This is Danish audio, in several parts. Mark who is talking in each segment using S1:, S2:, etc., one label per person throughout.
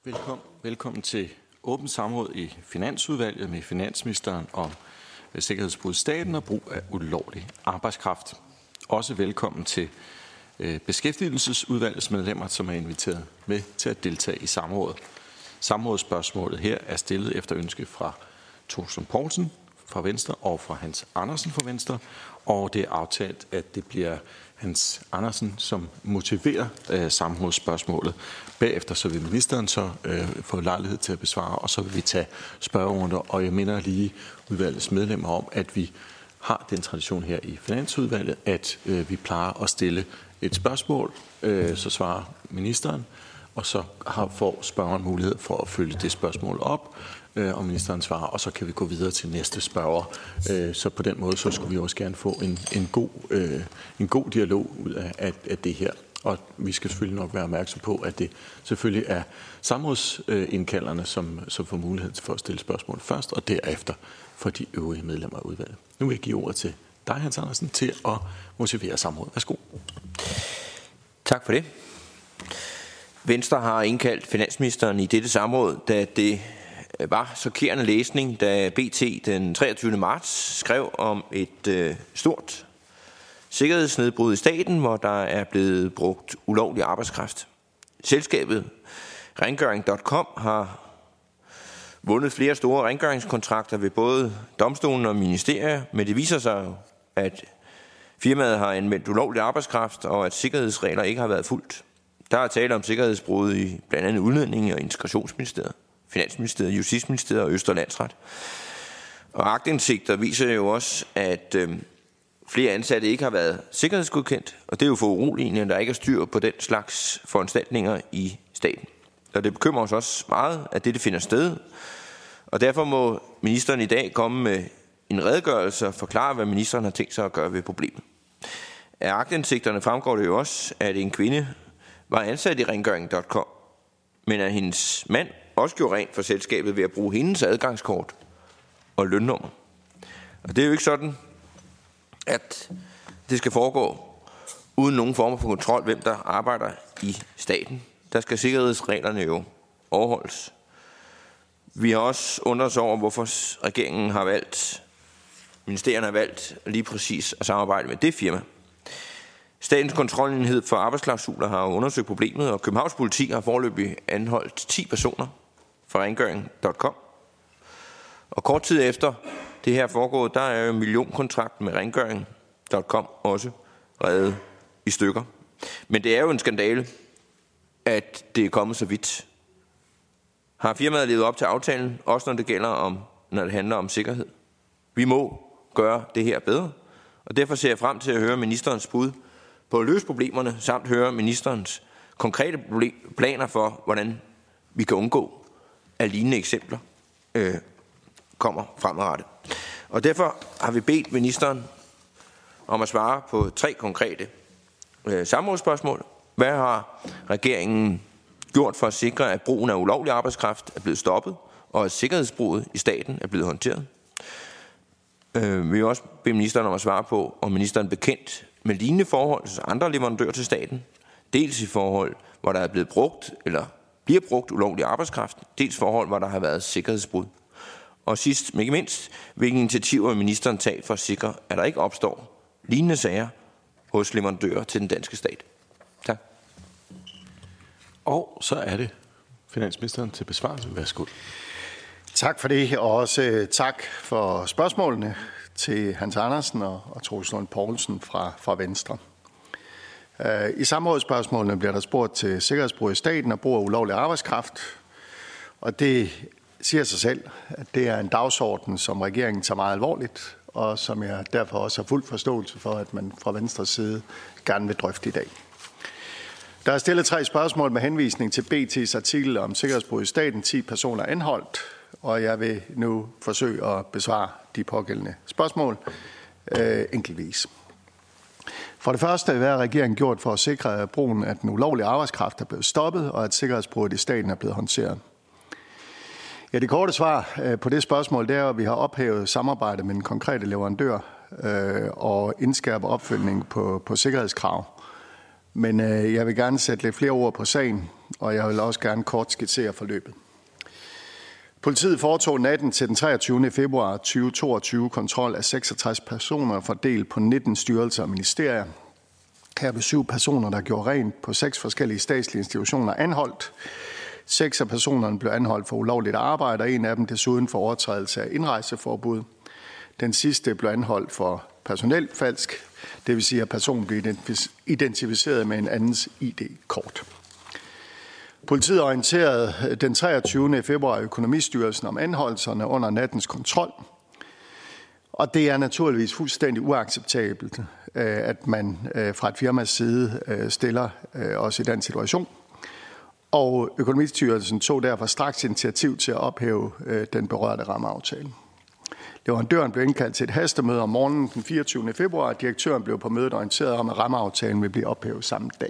S1: Velkommen til åbent samråd i Finansudvalget med finansministeren om sikkerhedsbrud i staten og brug af ulovlig arbejdskraft. Også velkommen til beskæftigelsesudvalgets medlemmer, som er inviteret med til at deltage i samrådet. Samrådsspørgsmålet her er stillet efter ønske fra Troels Lund Poulsen fra Venstre og fra Hans Andersen fra Venstre, og det er aftalt, at det bliver Hans Andersen, som motiverer samrådsspørgsmålet. Bagefter så vil ministeren så få lejlighed til at besvare, og så vil vi tage spørgerunder, og jeg minder lige udvalgets medlemmer om, at vi har den tradition her i Finansudvalget, at vi plejer at stille et spørgsmål, så svarer ministeren, og så får spørgeren mulighed for at følge det spørgsmål op, og ministeren svarer, og så kan vi gå videre til næste spørger. Så på den måde, så skulle vi også gerne få en god dialog ud af det her. Og vi skal selvfølgelig nok være opmærksom på, at det selvfølgelig er samrådsindkalderne, som får mulighed for at stille spørgsmål først, og derefter for de øvrige medlemmer af udvalget. Nu vil jeg give ordet til dig, Hans Andersen, til at motivere samrådet. Værsgo.
S2: Tak for det. Venstre har indkaldt finansministeren i dette samråd, da det var chokerende læsning, da BT den 23. marts skrev om et stort sikkerhedsnedbrud i staten, hvor der er blevet brugt ulovlig arbejdskraft. Selskabet Rengøring.com har vundet flere store rengøringskontrakter ved både domstolen og ministerier, men det viser sig jo, at firmaet har anvendt ulovlig arbejdskraft, og at sikkerhedsregler ikke har været fulgt. Der er tale om sikkerhedsbrud i blandt andet Udlændinge- og Integrationsministeriet, Finansministeriet, Justitsministeriet og Østre Landsret. Og aktindsigter viser jo også, at flere ansatte ikke har været sikkerhedsgodkendt, og det er jo for uroligende, at der ikke er styr på den slags foranstaltninger i staten. Og det bekymrer os også meget, at det finder sted, og derfor må ministeren i dag komme med en redegørelse og forklare, hvad ministeren har tænkt sig at gøre ved problemet. Af aktindsigterne fremgår det jo også, at en kvinde var ansat i Rengøring.com, men at hendes mand også gjorde rent for selskabet ved at bruge hendes adgangskort og lønnummer. Og det er jo ikke sådan, at det skal foregå uden nogen form for kontrol, hvem der arbejder i staten. Der skal sikkerhedsreglerne jo overholdes. Vi har også undret os over, hvorfor ministerierne har valgt lige præcis at samarbejde med det firma. Statens kontrolenhed for arbejdsklausuler har undersøgt problemet, og Københavns Politi har foreløbig anholdt 10 personer fra Rengøring.com. Og kort tid efter det her foregået, der er jo millionkontrakten med Rengøring.com også revet i stykker. Men det er jo en skandale, at det er kommet så vidt. Har firmaet levet op til aftalen, også når det handler om sikkerhed? Vi må gøre det her bedre, og derfor ser jeg frem til at høre ministerens bud på at løse problemerne, samt høre ministerens konkrete planer for, hvordan vi kan undgå, at lignende eksempler kommer fremadrettet. Og derfor har vi bedt ministeren om at svare på 3 konkrete samrådsspørgsmål. Hvad har regeringen gjort for at sikre, at brugen af ulovlig arbejdskraft er blevet stoppet, og at sikkerhedsbruddet i staten er blevet håndteret? Vi vil også bede ministeren om at svare på, om ministeren er bekendt med lignende forhold hos andre leverandører til staten, dels i forhold, hvor der er blevet brugt eller bliver brugt ulovlig arbejdskraft, dels forhold, hvor der har været sikkerhedsbrud. Og sidst, men ikke mindst, hvilke initiativer vil ministeren tage for at sikre, at der ikke opstår lignende sager hos leverandører til den danske stat? Tak.
S1: Og så er det finansministeren til besvarelse. Værsgo.
S3: Tak for det, og også tak for spørgsmålene til Hans Andersen og Troels Lund Poulsen fra Venstre. I samrådsspørgsmålene bliver der spurgt til sikkerhedsbrud i staten og brug af ulovlig arbejdskraft, og det siger sig selv, at det er en dagsorden, som regeringen tager meget alvorligt, og som jeg derfor også har fuld forståelse for, at man fra Venstres side gerne vil drøfte i dag. Der er stillet 3 spørgsmål med henvisning til BT's artikel om sikkerhedsbrud i staten, 10 personer anholdt, og jeg vil nu forsøge at besvare de pågældende spørgsmål enkeltvis. For det første, hvad har regeringen gjort for at sikre, at brugen af den ulovlige arbejdskraft er blevet stoppet, og at sikkerhedsbruddet i staten er blevet håndteret? Ja, det korte svar på det spørgsmål, det er, at vi har ophævet samarbejde med den konkrete leverandør og indskærper opfølgning på sikkerhedskrav. Men jeg vil gerne sætte lidt flere ord på sagen. og jeg vil også gerne kort skitsere forløbet. Politiet foretog natten til den 23. februar 2022 kontrol af 66 personer fordelt på 19 styrelser og ministerier. Her blev 7 personer, der gjorde rent på 6 forskellige statslige institutioner, anholdt. 6 af personerne blev anholdt for ulovligt arbejde, og en af dem desuden for overtrædelse af indrejseforbud. Den sidste blev anholdt for personelfalsk, det vil sige, at personen blev identificeret med en andens ID-kort. Politiet orienterede den 23. februar Økonomistyrelsen om anholdelserne under nattens kontrol, og det er naturligvis fuldstændig uacceptabelt, at man fra et firmas side stiller os i den situation. Og Økonomistyrelsen tog derfor straks initiativ til at ophæve den berørte rammeaftale. Leverandøren blev indkaldt til et hastemøde om morgenen den 24. februar, og direktøren blev på mødet orienteret om, at rammeaftalen vil blive ophævet samme dag.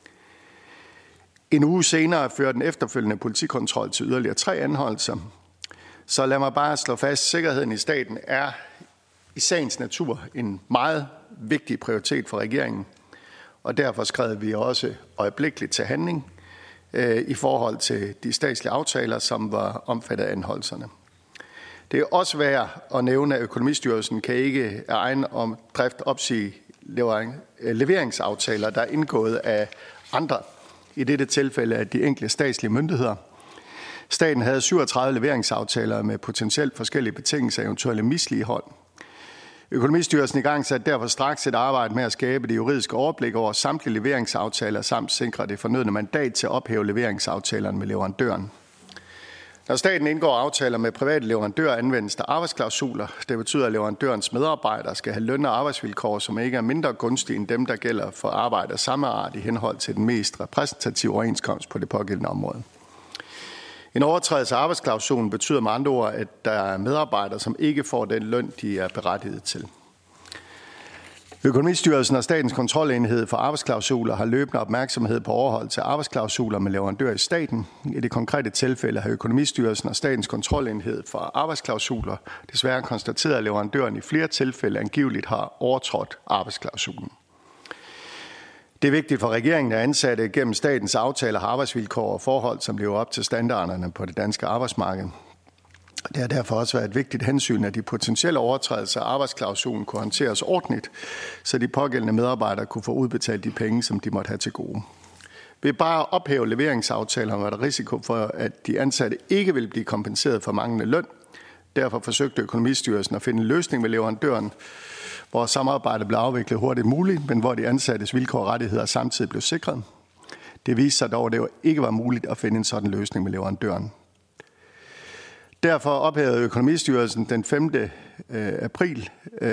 S3: En uge senere førte den efterfølgende politikontrol til yderligere 3 anholdelser. Så lad mig bare slå fast, at sikkerheden i staten er i sagens natur en meget vigtig prioritet for regeringen, og derfor skrev vi også øjeblikkeligt til handling i forhold til de statslige aftaler, som var omfattet af anholdelserne. Det er også værd at nævne, at Økonomistyrelsen kan ikke af egen drift opsige leveringsaftaler, der er indgået af andre. I dette tilfælde af de enkelte statslige myndigheder. Staten havde 37 leveringsaftaler med potentielt forskellige betingelser og eventuelle mislighold. Økonomistyrelsen igangsatte derfor straks et arbejde med at skabe det juridiske overblik over samtlige leveringsaftaler samt sikre det fornødne mandat til at ophæve leveringsaftalerne med leverandøren. Når staten indgår aftaler med private leverandører, anvendes der arbejdsklausuler. Det betyder, at leverandørens medarbejdere skal have løn- og arbejdsvilkår, som ikke er mindre gunstige end dem, der gælder for arbejde af samme art i henhold til den mest repræsentative overenskomst på det pågældende område. En overtrædelse af arbejdsklausulen betyder med andre ord, at der er medarbejdere, som ikke får den løn, de er berettiget til. Økonomistyrelsen og Statens Kontrolenhed for Arbejdsklausuler har løbende opmærksomhed på overholdelse af arbejdsklausuler med leverandører i staten. I det konkrete tilfælde har Økonomistyrelsen og Statens Kontrolenhed for Arbejdsklausuler desværre konstateret, at leverandøren i flere tilfælde angiveligt har overtrådt arbejdsklausulen. Det er vigtigt for regeringen, at ansatte gennem statens aftaler har arbejdsvilkår og forhold, som lever op til standarderne på det danske arbejdsmarked. Det har derfor også været et vigtigt hensyn, at de potentielle overtrædelser af arbejdsklausulen kunne håndteres ordentligt, så de pågældende medarbejdere kunne få udbetalt de penge, som de måtte have til gode. Ved bare at ophæve leveringsaftalerne var der risiko for, at de ansatte ikke ville blive kompenseret for manglende løn. Derfor forsøgte Økonomistyrelsen at finde en løsning med leverandøren, hvor samarbejdet blev afviklet hurtigt muligt, men hvor de ansattes vilkår og rettigheder samtidig blev sikret. Det viste sig dog, at det ikke var muligt at finde en sådan løsning med leverandøren. Derfor ophævede Økonomistyrelsen den 5. april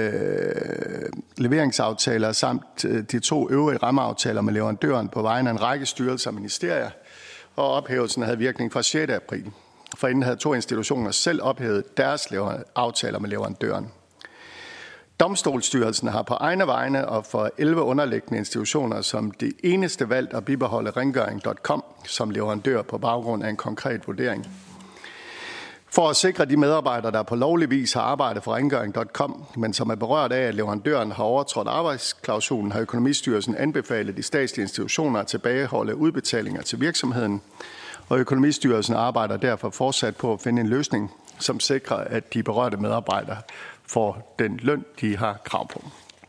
S3: leveringsaftaler samt de 2 øvrige rammeaftaler med leverandøren på vegne af en række styrelser og ministerier, og ophævelsen havde virkning fra 6. april. Forinden havde 2 institutioner selv ophævet deres aftaler med leverandøren. Domstolsstyrelsen har på egne vegne og for 11 underliggende institutioner som det eneste valgt at bibeholde Rengøring.com som leverandør på baggrund af en konkret vurdering. For at sikre de medarbejdere, der på lovlig vis har arbejdet for Rengøring.com, men som er berørt af, at leverandøren har overtrådt arbejdsklausulen, har Økonomistyrelsen anbefalet de statslige institutioner at tilbageholde udbetalinger til virksomheden. Og Økonomistyrelsen arbejder derfor fortsat på at finde en løsning, som sikrer, at de berørte medarbejdere får den løn, de har krav på.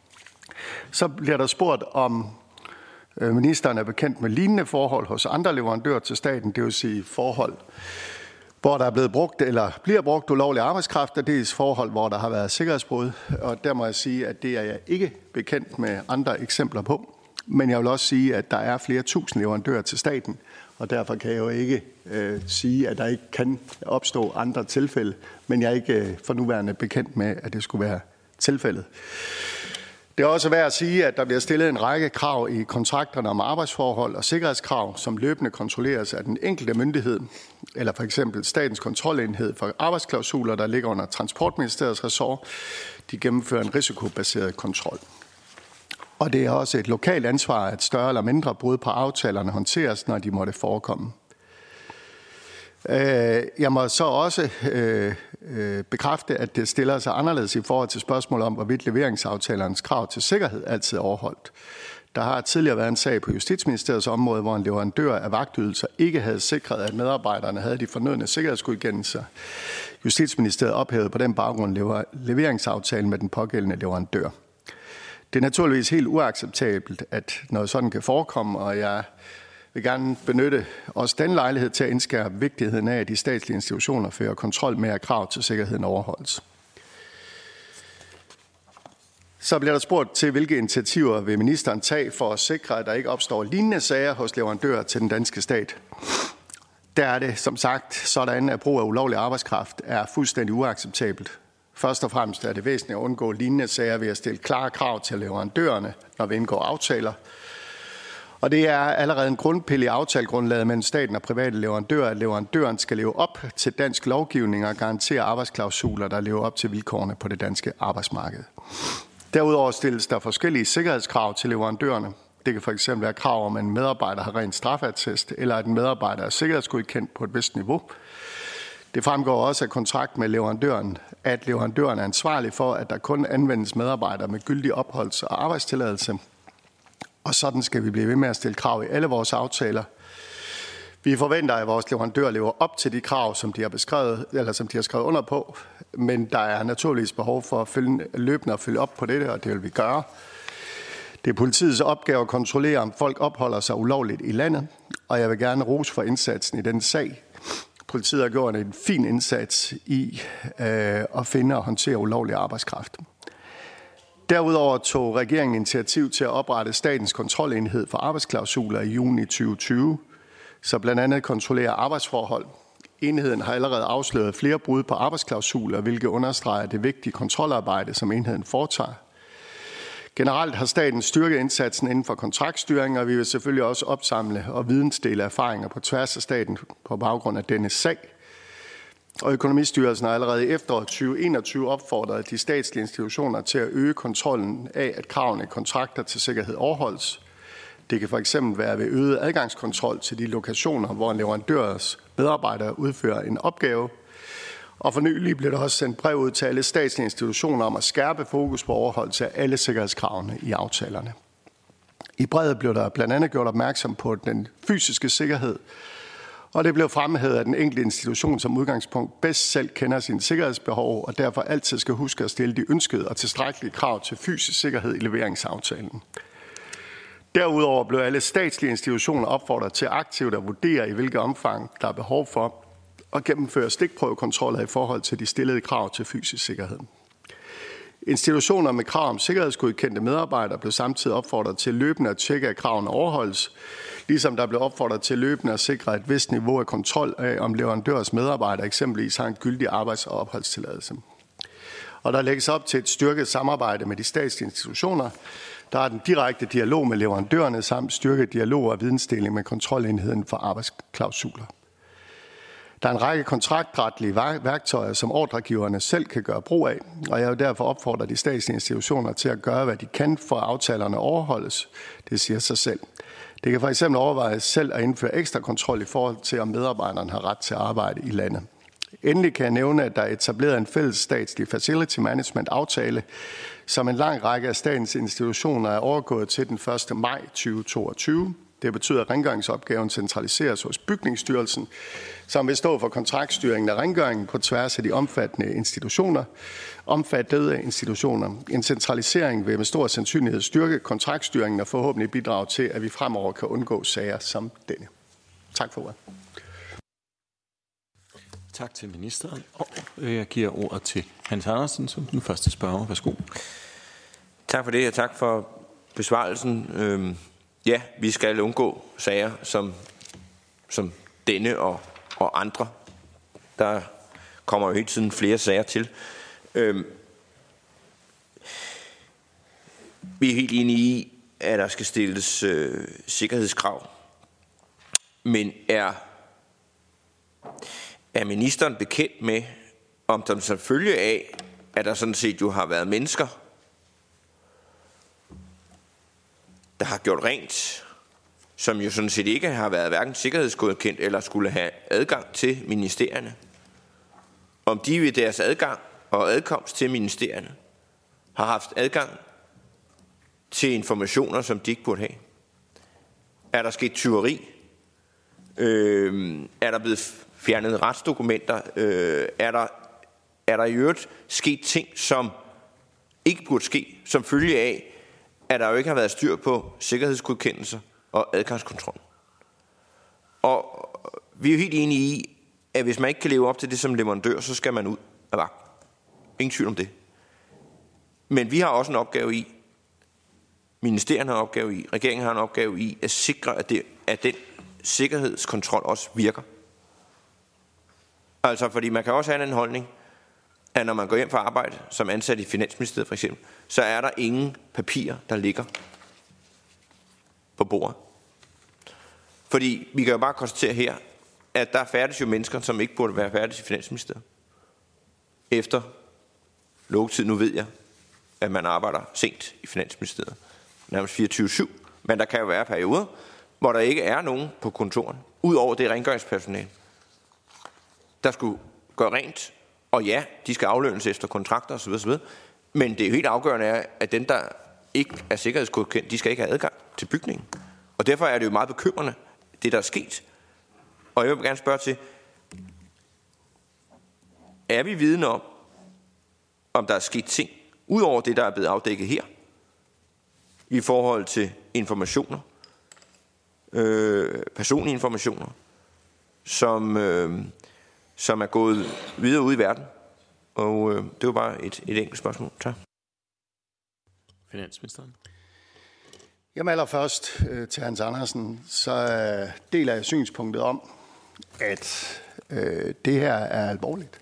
S3: Så bliver der spurgt, om ministeren er bekendt med lignende forhold hos andre leverandører til staten, det vil sige forhold, hvor der er blevet brugt eller bliver brugt ulovlig arbejdskraft, og dels forhold, hvor der har været sikkerhedsbrud. Og der må jeg sige, at det er jeg ikke bekendt med andre eksempler på. Men jeg vil også sige, at der er flere tusind leverandører til staten, og derfor kan jeg jo ikke sige, at der ikke kan opstå andre tilfælde, men jeg er ikke for nuværende bekendt med, at det skulle være tilfældet. Det er også værd at sige, at der bliver stillet en række krav i kontrakterne om arbejdsforhold og sikkerhedskrav, som løbende kontrolleres af den enkelte myndighed, eller for eksempel Statens Kontrolenhed for Arbejdsklausuler, der ligger under Transportministeriets ressort. De gennemfører en risikobaseret kontrol. Og det er også et lokalt ansvar, at større eller mindre brud på aftalerne håndteres, når de måtte forekomme. Jeg må så også bekræfte, at det stiller sig anderledes i forhold til spørgsmål om, hvorvidt leveringsaftalernes krav til sikkerhed altid er overholdt. Der har tidligere været en sag på Justitsministeriets område, hvor en leverandør af vagtydelser ikke havde sikret, at medarbejderne havde de fornødne sikkerhedsgodkendelser. Justitsministeriet ophævede på den baggrund leveringsaftalen med den pågældende leverandør. Det er naturligvis helt uacceptabelt, at noget sådan kan forekomme, og jeg vil gerne benytte også den lejlighed til at indskærpe vigtigheden af, at de statslige institutioner fører kontrol med, at krav til sikkerheden overholdes. Så bliver der spurgt til, hvilke initiativer vil ministeren tage for at sikre, at der ikke opstår lignende sager hos leverandører til den danske stat. Der er det som sagt sådan, at brug af ulovlig arbejdskraft er fuldstændig uacceptabelt. Først og fremmest er det væsentligt at undgå lignende sager ved at stille klare krav til leverandørerne, når vi indgår aftaler. Og det er allerede en grundpille i aftalegrundlaget mellem staten og private leverandører, at leverandøren skal leve op til dansk lovgivning og garantere arbejdsklausuler, der lever op til vilkårene på det danske arbejdsmarked. Derudover stilles der forskellige sikkerhedskrav til leverandørerne. Det kan fx være krav om, at en medarbejder har ren straffeattest, eller at en medarbejder er sikkerhedsgodkendt på et vist niveau. Det fremgår også af kontrakt med leverandøren, at leverandøren er ansvarlig for, at der kun anvendes medarbejdere med gyldig opholds- og arbejdstilladelse. Og sådan skal vi blive ved med at stille krav i alle vores aftaler. Vi forventer, at vores leverandører lever op til de krav, som de har beskrevet, eller som de har skrevet under på. Men der er naturligvis behov for at løbende at følge op på dette, og det vil vi gøre. Det er politiets opgave at kontrollere, om folk opholder sig ulovligt i landet, og jeg vil gerne rose for indsatsen i den sag. Politiet har gjort en fin indsats i at finde og håndtere ulovlig arbejdskraft. Derudover tog regeringen initiativ til at oprette statens kontrolenhed for arbejdsklausuler i juni 2020, så blandt andet kontrollerer arbejdsforhold. Enheden har allerede afsløret flere brud på arbejdsklausuler, hvilket understreger det vigtige kontrolarbejde, som enheden foretager. Generelt har staten styrket indsatsen inden for kontraktstyring, og vi vil selvfølgelig også opsamle og vidensdele erfaringer på tværs af staten på baggrund af denne sag. Og Økonomistyrelsen har allerede i efteråret 2021 opfordret de statslige institutioner til at øge kontrollen af, at kravene i kontrakter til sikkerhed overholdes. Det kan fx være ved øget adgangskontrol til de lokationer, hvor en leverandørs medarbejdere udfører en opgave. Og for nylig blev der også sendt brev ud til alle statslige institutioner om at skærpe fokus på overholdelse af alle sikkerhedskravene i aftalerne. I brevet blev der blandt andet gjort opmærksom på den fysiske sikkerhed, og det blev fremhævet, at den enkelte institution som udgangspunkt bedst selv kender sine sikkerhedsbehov, og derfor altid skal huske at stille de ønskede og tilstrækkelige krav til fysisk sikkerhed i leveringsaftalen. Derudover blev alle statslige institutioner opfordret til aktivt at vurdere, i hvilket omfang der er behov for at gennemføre stikprøvekontroller i forhold til de stillede krav til fysisk sikkerhed. Institutioner med krav om sikkerhedsgodkendte medarbejdere blev samtidig opfordret til løbende at tjekke, at kravene overholdes, ligesom der blev opfordret til løbende at sikre et vist niveau af kontrol af, om leverandørs medarbejdere eksempelvis har en gyldig arbejds- og opholdstilladelse. Og der lægges op til et styrket samarbejde med de statslige institutioner. Der er den direkte dialog med leverandørerne samt styrket dialog og vidensdeling med kontrolenheden for arbejdsklausuler. Der er en række kontraktretlige værktøjer, som ordregiverne selv kan gøre brug af, og jeg vil derfor opfordre de statslige institutioner til at gøre, hvad de kan for at aftalerne overholdes. Det siger sig selv. Det kan fx overvejes selv at indføre ekstra kontrol i forhold til, om medarbejderne har ret til at arbejde i landet. Endelig kan jeg nævne, at der er etableret en fælles statslig facility management aftale, som en lang række af statens institutioner er overgået til den 1. maj 2022. Det betyder, at rengøringsopgaven centraliseres hos Bygningsstyrelsen, som vil stå for kontraktstyringen af rengøringen på tværs af de omfattede institutioner. En centralisering vil med stor sandsynlighed styrke kontraktstyringen og forhåbentlig bidrage til, at vi fremover kan undgå sager som denne. Tak for ordet.
S1: Tak til ministeren. Og jeg giver ordet til Hans Andersen som den første spørger. Værsgo.
S2: Tak for det, og tak for besvarelsen. Ja, vi skal undgå sager som denne og andre. Der kommer jo hele tiden flere sager til. Vi er helt enige i, at der skal stilles sikkerhedskrav. Men er ministeren bekendt med, om der som følge af, at der sådan set jo har været mennesker, der har gjort rent, som jo sådan set ikke har været hverken sikkerhedsgodkendt eller skulle have adgang til ministerierne. Om de ved deres adgang og adkomst til ministerierne har haft adgang til informationer, som de ikke burde have? Er der sket tyveri? Er der blevet fjernet retsdokumenter? Er der i øvrigt sket ting, som ikke burde ske, som følge af, at der jo ikke har været styr på sikkerhedsgodkendelser og adgangskontrol? Og vi er jo helt enige i, at hvis man ikke kan leve op til det som leverandør, så skal man ud af vagten. Ingen tvivl om det. Men vi har også en opgave i, ministerierne har en opgave i, regeringen har en opgave i, at sikre, at den sikkerhedskontrol også virker. Altså, fordi man kan også have en holdning, at når man går hjem fra arbejde, som ansat i Finansministeriet for eksempel, så er der ingen papirer, der ligger på bordet. Fordi vi kan jo bare konstatere her, at der færdes jo mennesker, som ikke burde være færdige i Finansministeriet. Efter lukketid, nu ved jeg, at man arbejder sent i Finansministeriet, nærmest 24/7, men der kan jo være perioder, hvor der ikke er nogen på kontoren, udover det rengøringspersonale, der skulle gøre rent. Og ja, de skal aflønnes efter kontrakter osv., men det er jo helt afgørende, at dem, der ikke er sikkerhedsgodkendt, de skal ikke have adgang til bygningen. Og derfor er det jo meget bekymrende, det der er sket. Og jeg vil gerne spørge til, er vi vidne om der er sket ting, udover det, der er blevet afdækket her, i forhold til informationer, personlige informationer, som er gået videre ud i verden? Og det var bare et enkelt spørgsmål. Tak.
S1: Finansministeren.
S3: Jamen allerførst til Hans Andersen, så deler jeg synspunktet om, at det her er alvorligt.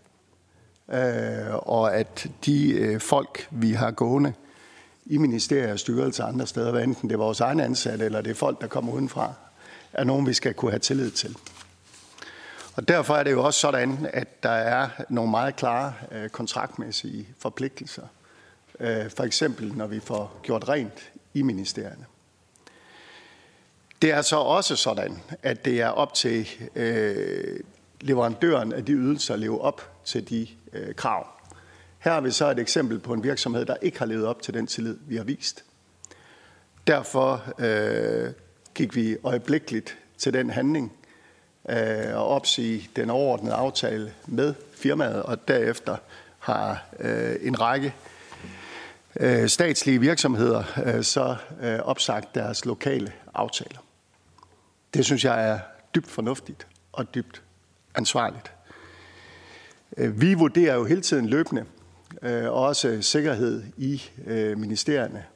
S3: Og at de folk, vi har gående i ministerier og styrelser andre steder, hvad enten det er vores egne ansatte, eller det er folk, der kommer udenfra, er nogen, vi skal kunne have tillid til. Og derfor er det jo også sådan, at der er nogle meget klare kontraktmæssige forpligtelser. For eksempel, når vi får gjort rent i ministerierne. Det er så også sådan, at det er op til leverandøren af de ydelser at leve op til de krav. Her har vi så et eksempel på en virksomhed, der ikke har levet op til den tillid, vi har vist. Derfor gik vi øjeblikkeligt til den handling og opsige den overordnede aftale med firmaet, og derefter har en række statslige virksomheder så opsagt deres lokale aftaler. Det synes jeg er dybt fornuftigt og dybt ansvarligt. Vi vurderer jo hele tiden løbende også sikkerhed i ministerierne.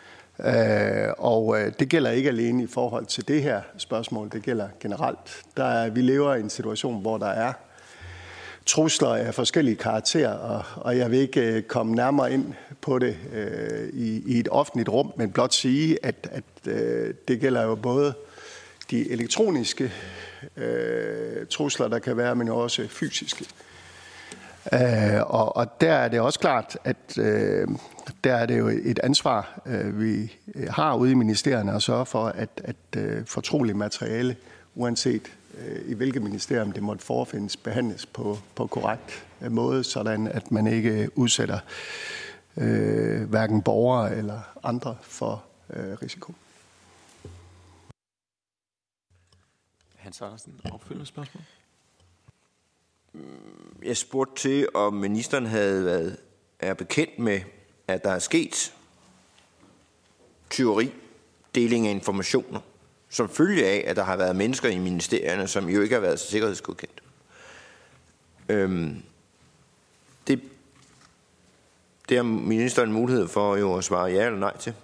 S3: Og det gælder ikke alene i forhold til det her spørgsmål, det gælder generelt. Vi lever i en situation, hvor der er trusler af forskellige karakterer, og jeg vil ikke komme nærmere ind på det i et offentligt rum, men blot sige, at det gælder jo både de elektroniske trusler, der kan være, men også fysiske. Og der er det også klart, at der er det jo et ansvar, vi har ude i ministerierne at sørge for, at fortroligt materiale, uanset i hvilket ministerium det måtte forefindes, behandles på korrekt måde, sådan at man ikke udsætter hverken borgere eller andre for risiko.
S1: Hans Andersen, opfølgende spørgsmål?
S2: Jeg spurgte til, om ministeren er bekendt med, at der er sket tyveri, deling af informationer, som følge af, at der har været mennesker i ministerierne, som jo ikke har været sikkerhedsgodkendt. Det har ministeren mulighed for jo at svare ja eller nej til.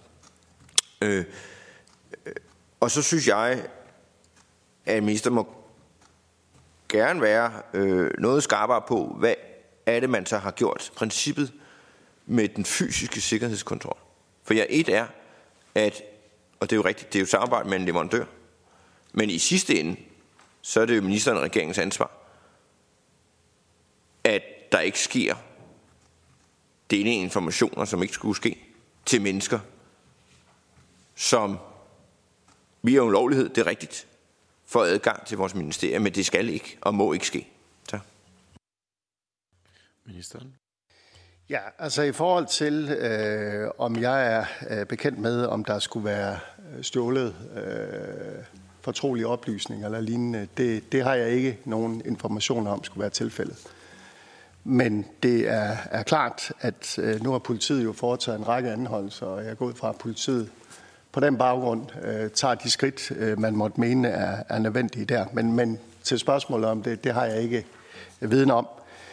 S2: Og så synes jeg, at ministeren må gerne være noget skarpere på, hvad er det, man så har gjort princippet med den fysiske sikkerhedskontrol. For et er, at, og det er jo rigtigt, det er jo samarbejde med en leverandør, men i sidste ende, så er det jo ministeren og regeringens ansvar, at der ikke sker deling af informationer, som ikke skulle ske, til mennesker, som via ulovlighed, det er rigtigt, får adgang til vores ministerier, men det skal ikke og må ikke ske. Tak.
S1: Ministeren.
S3: Ja, altså i forhold til, om jeg er bekendt med, om der skulle være stjålet fortrolige oplysninger eller lignende, det har jeg ikke nogen informationer om skulle være tilfældet. Men det er klart, at nu har politiet jo foretaget en række anholdelser, og jeg er gået fra, at politiet på den baggrund tager de skridt, man måtte mene er nødvendige der. Men til spørgsmålet om det har jeg ikke viden om.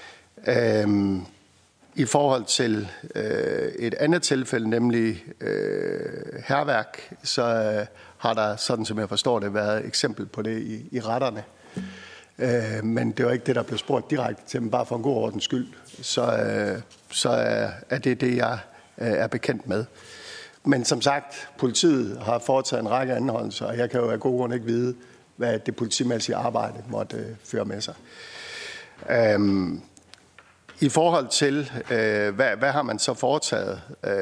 S3: I forhold til et andet tilfælde, nemlig hærværk, så har der, sådan som jeg forstår det, været eksempel på det i retterne. Men det var ikke det, der blev spurgt direkte til, men bare for en god ordens skyld, så er det, jeg er bekendt med. Men som sagt, politiet har foretaget en række anholdelser, og jeg kan jo af gode grunde ikke vide, hvad det politimæssige arbejde måtte føre med sig. I forhold til, hvad har man så foretaget,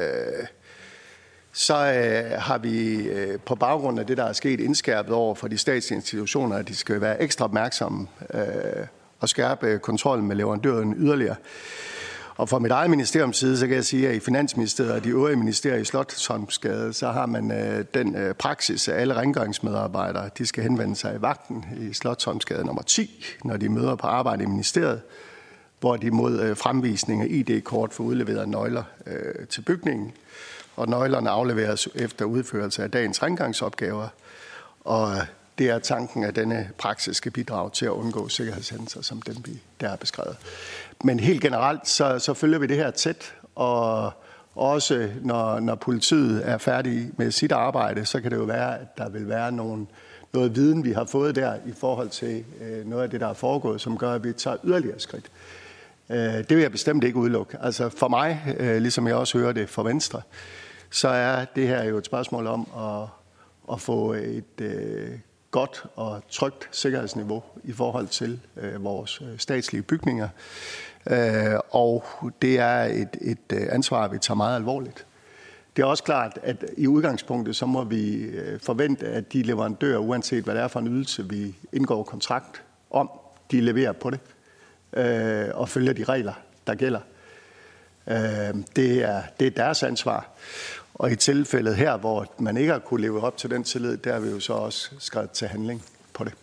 S3: så har vi på baggrund af det, der er sket, indskærpet over for de statslige institutioner, at de skal være ekstra opmærksomme og skærpe kontrollen med leverandøren yderligere. Og fra mit eget ministeriums side, så kan jeg sige, at i Finansministeriet og de øvrige ministerier i Slotsholmsgade, så har man den praksis, at alle rengøringsmedarbejdere, de skal henvende sig i vagten i Slotsholmsgade nummer 10, når de møder på arbejde i ministeriet, hvor de mod fremvisning af ID-kort får udleveret nøgler til bygningen, og nøglerne afleveres efter udførelse af dagens rengøringsopgaver. Og det er tanken, at denne praksis skal bidrage til at undgå sikkerhedshændelser, som dem vi der har beskrevet. Men helt generelt, så følger vi det her tæt, og også når politiet er færdig med sit arbejde, så kan det jo være, at der vil være noget viden, vi har fået der i forhold til noget af det, der er foregået, som gør, at vi tager yderligere skridt. Det vil jeg bestemt ikke udelukke. Altså for mig, ligesom jeg også hører det fra Venstre, så er det her jo et spørgsmål om at få et godt og trygt sikkerhedsniveau i forhold til vores statslige bygninger. Og det er et ansvar, vi tager meget alvorligt. Det er også klart, at i udgangspunktet, så må vi forvente, at de leverandører, uanset hvad det er for en ydelse, vi indgår kontrakt om, de leverer på det og følger de regler, der gælder. Det er deres ansvar. Og i tilfældet her, hvor man ikke har kunne leve op til den tillid, der har vi jo så også skrevet til handling på det.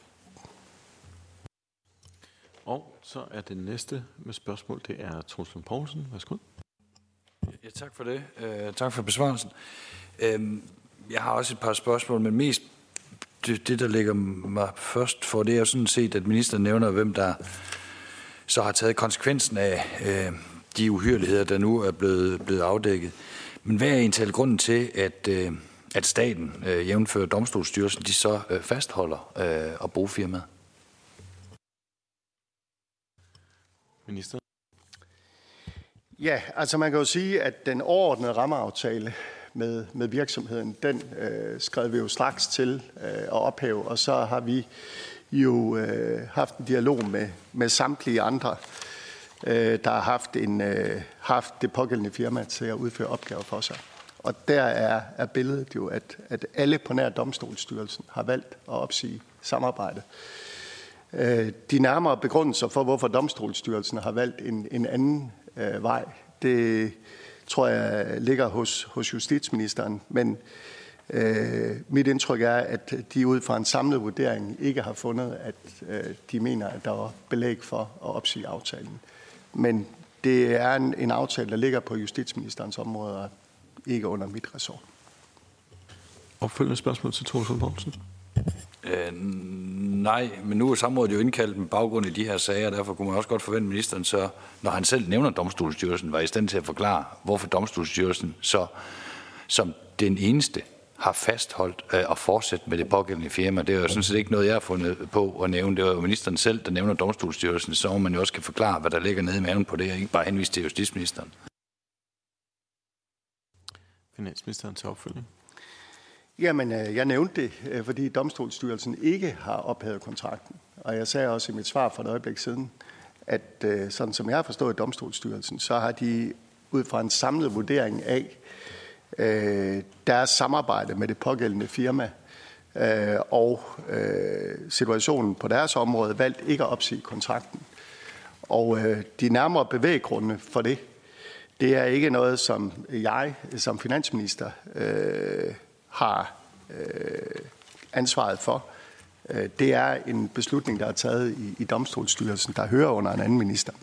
S1: Og så er det næste med spørgsmål, det er Troels Lund Poulsen. Værsgo.
S4: Ja, tak for det. Tak for besvarelsen. Jeg har også et par spørgsmål, men mest det, der ligger mig først for, det er jo sådan set, at ministeren nævner, hvem der så har taget konsekvensen af de uhyreligheder, der nu er blevet afdækket. Men hvad er egentlig grunden til, at staten, jævnfører Domstolsstyrelsen, de så fastholder at bruge firmaet?
S1: Minister?
S3: Ja, altså man kan jo sige, at den overordnede rammeaftale med virksomheden, den skrev vi jo straks til at ophæve, og så har vi jo haft en dialog med samtlige andre, der har haft det pågældende firma til at udføre opgaver for sig. Og der er billedet jo, at alle på nær Domstolsstyrelsen har valgt at opsige samarbejdet. De nærmere begrundelser for, hvorfor Domstolsstyrelsen har valgt en anden vej, det tror jeg ligger hos justitsministeren, men mit indtryk er, at de ud fra en samlet vurdering ikke har fundet, at de mener, at der var belæg for at opsige aftalen. Men det er en aftale, der ligger på justitsministerens område, og ikke under mit ressort.
S1: Opfølgende spørgsmål til Troels Lund Poulsen?
S4: Nej, men nu er samrådet jo indkaldt med baggrund i de her sager, og derfor kunne man også godt forvente, at ministeren så, når han selv nævner Domstolsstyrelsen, var i stand til at forklare, hvorfor Domstolsstyrelsen så som den eneste har fastholdt at fortsætte med det pågældende firma. Det er jo sådan set ikke noget, jeg har fundet på at nævne. Det var jo ministeren selv, der nævner Domstolsstyrelsen, så man jo også kan forklare, hvad der ligger nede i maven på det, og ikke bare henvise til justitsministeren.
S1: Finansministeren til opfølgning.
S3: Jamen, jeg nævnte det, fordi Domstolsstyrelsen ikke har ophævet kontrakten. Og jeg sagde også i mit svar for et øjeblik siden, at sådan som jeg har forstået Domstolsstyrelsen, så har de ud fra en samlet vurdering af deres samarbejde med det pågældende firma og situationen på deres område valgt ikke at opsige kontrakten. Og de nærmere bevæggrunde for det, Det er ikke noget, som jeg som finansminister har ansvaret for. Det er en beslutning, der er taget i Domstolsstyrelsen, der hører under en anden minister.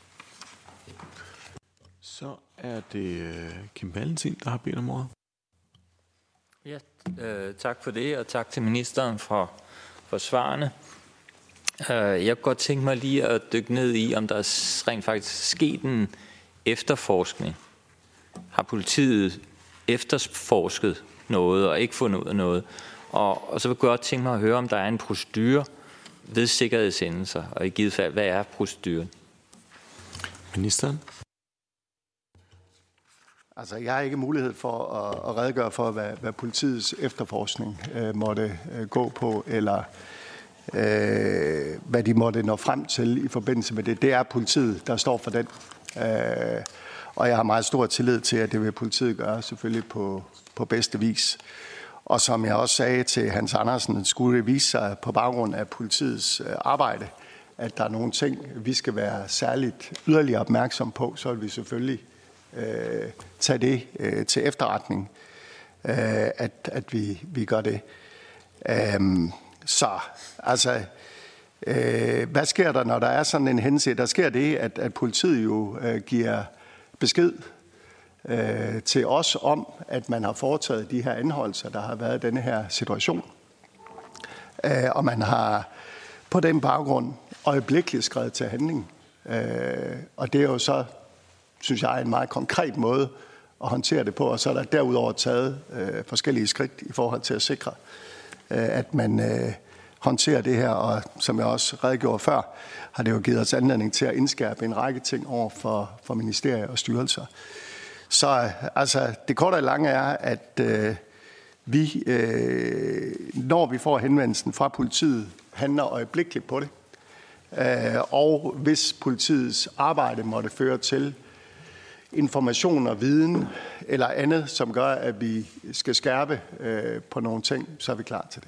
S1: Så er det Kim Valentin, der har bedt om ordet.
S5: Ja, tak for det, og tak til ministeren for svarene. Jeg kunne godt tænke mig lige at dykke ned i, om der rent faktisk sket en efterforskning. Har politiet efterforsket noget og ikke fundet ud af noget? Og så vil jeg godt tænke mig at høre, om der er en procedure ved sikkerhedshændelser, og i givet fald, hvad er proceduren?
S1: Ministeren?
S3: Altså, jeg har ikke mulighed for at redegøre for, hvad politiets efterforskning måtte gå på, eller hvad de måtte nå frem til i forbindelse med det. Det er politiet, der står for den. Og jeg har meget stor tillid til, at det vil politiet gøre, selvfølgelig på bedste vis. Og som jeg også sagde til Hans Andersen, skulle det vise sig på baggrund af politiets arbejde, at der er nogle ting, vi skal være særligt yderligere opmærksom på, så vil vi selvfølgelig tage det til efterretning, at vi gør det. Så altså, hvad sker der, når der er sådan en hændelse? Der sker det, at politiet jo giver besked til os om, at man har foretaget de her anholdelser, der har været i denne her situation. Og man har på den baggrund øjeblikkeligt skrevet til handling. Og det er jo så, synes jeg, en meget konkret måde at håndtere det på. Og så er der derudover taget forskellige skridt i forhold til at sikre, at man håndterer det her. Og som jeg også redegjorde før, har det jo givet os anledning til at indskærpe en række ting over for ministerier og styrelser. Så altså, det korte og lange er, at vi, når vi får henvendelsen fra politiet, handler øjeblikkeligt på det. Og hvis politiets arbejde måtte føre til information og viden eller andet, som gør, at vi skal skærpe på nogle ting, så er vi klar til det.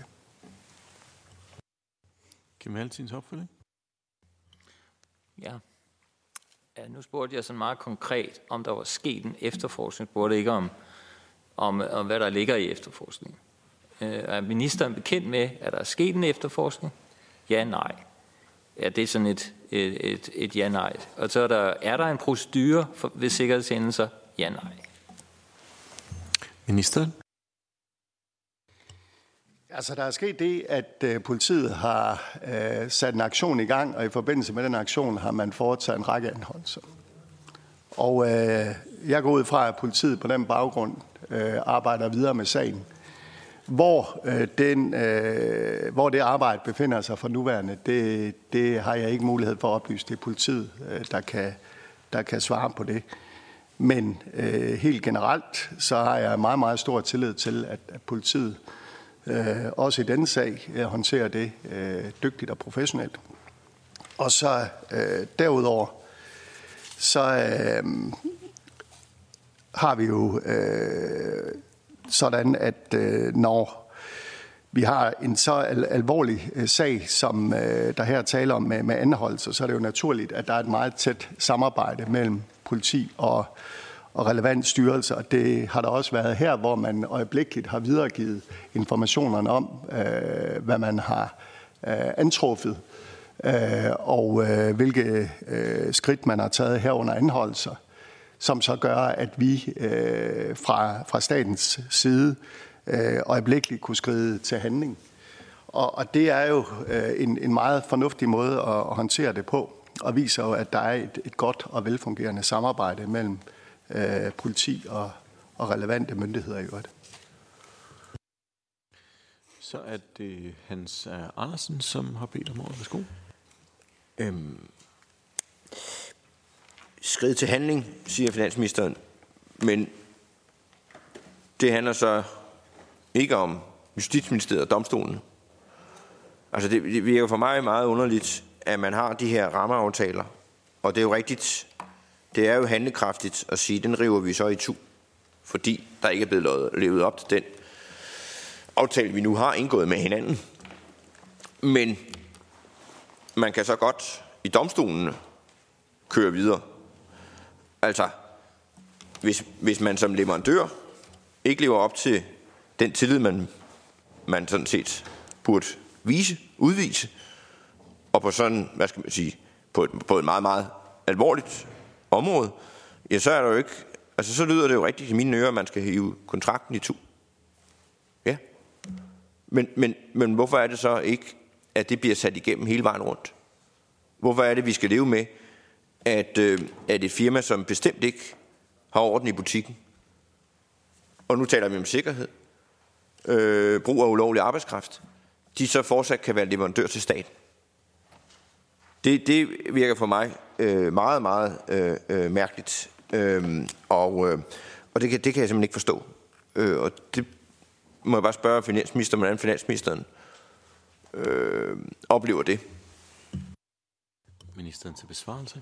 S1: Kim Valentins opfølging?
S5: Ja. Nu spurgte jeg sådan meget konkret, om der var sket en efterforskning. Jeg spurgte ikke om hvad der ligger i efterforskningen. Er ministeren bekendt med, at der er sket en efterforskning? Ja, nej. Ja, det er sådan et ja-nej. Og så er der en procedure ved sikkerhedshændelser? Ja, nej.
S1: Ministeren?
S3: Altså, der er sket det, at politiet har sat en aktion i gang, og i forbindelse med den aktion har man foretaget en række anholdelser. Og jeg går ud fra, at politiet på den baggrund arbejder videre med sagen. Hvor det arbejde befinder sig for nuværende, det har jeg ikke mulighed for at oplyse. Det er politiet, der kan svare på det. Men helt generelt, så har jeg meget, meget stor tillid til, at politiet også i denne sag håndterer det dygtigt og professionelt. Og så derudover, så har vi jo sådan, at når vi har en så alvorlig sag, som der her taler om med anholdelser, så er det jo naturligt, at der er et meget tæt samarbejde mellem politi og relevant styrelse, og det har der også været her, hvor man øjeblikkeligt har videregivet informationerne om, hvad man har antruffet, og hvilke skridt man har taget herunder anholdelser, som så gør, at vi fra statens side øjeblikkeligt kunne skride til handling. Og det er jo en meget fornuftig måde at håndtere det på, og viser jo, at der er et godt og velfungerende samarbejde mellem politi og relevante myndigheder i øvrigt.
S1: Så er det Hans Andersen, som har bedt om ordet. Værsgo.
S2: Skridt til handling, siger finansministeren, men det handler så ikke om Justitsministeriet og domstolen. Altså det virker for mig meget underligt, at man har de her rammeaftaler, og det er jo rigtigt, det er jo handlekraftigt at sige, den river vi så i tu, fordi der ikke er blevet levet op til den aftale, vi nu har indgået med hinanden. Men man kan så godt i domstolen køre videre. Altså, hvis man som leverandør ikke lever op til den tillid, man sådan set burde udvise, og på sådan, hvad skal man sige, på et meget, meget alvorligt område, ja, så er der jo ikke, altså så lyder det jo rigtigt i mine ører, at man skal hive kontrakten i tu. Ja. Men hvorfor er det så ikke, at det bliver sat igennem hele vejen rundt? Hvorfor er det, vi skal leve med, at et firma, som bestemt ikke har orden i butikken, og nu taler vi om sikkerhed, brug af ulovlig arbejdskraft, de så fortsat kan være leverandør til staten? Det virker for mig meget, meget mærkeligt, og det kan jeg simpelthen ikke forstå. Og det må jeg bare spørge finansministeren, hvordan finansministeren oplever det.
S1: Ministeren til besvarelse.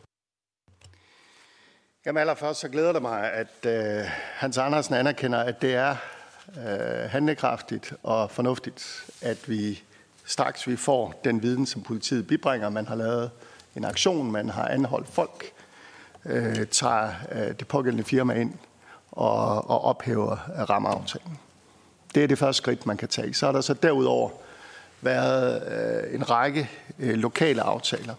S3: Jamen allerførst så glæder det mig, at Hans Andersen anerkender, at det er handlekraftigt og fornuftigt, at vi straks vi får den viden, som politiet bibringer. Man har lavet en aktion, man har anholdt folk, tager det pågældende firma ind og ophæver rammeaftalen. Det er det første skridt, man kan tage. Så er der så derudover været en række lokale aftaler.